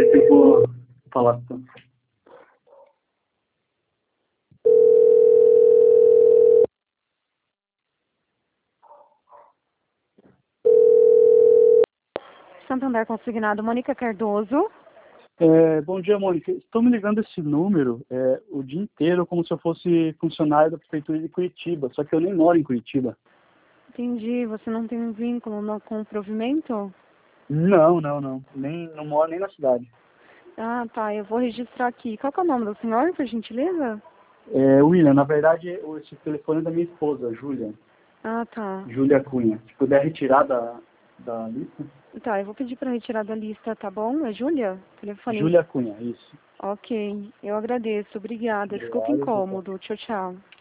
Peraí que eu vou falar. Santander Consignado, Mônica Cardoso. Bom dia, Mônica. Estou me ligando esse número o dia inteiro como se eu fosse funcionário da Prefeitura de Curitiba, só que eu nem moro em Curitiba. Entendi, você não tem um vínculo com o provimento? Não. Não moro nem na cidade. Ah, tá, eu vou registrar aqui. Qual que é o nome do senhor, por gentileza? William, na verdade, esse telefone é da minha esposa, Júlia. Ah, tá. Júlia Cunha. Se puder retirar da lista. Tá, eu vou pedir para retirar da lista, tá bom? É Júlia? Telefone? Júlia Cunha, isso. Ok, eu agradeço, obrigada. Desculpa o Obrigado, incômodo. Tchau, tchau.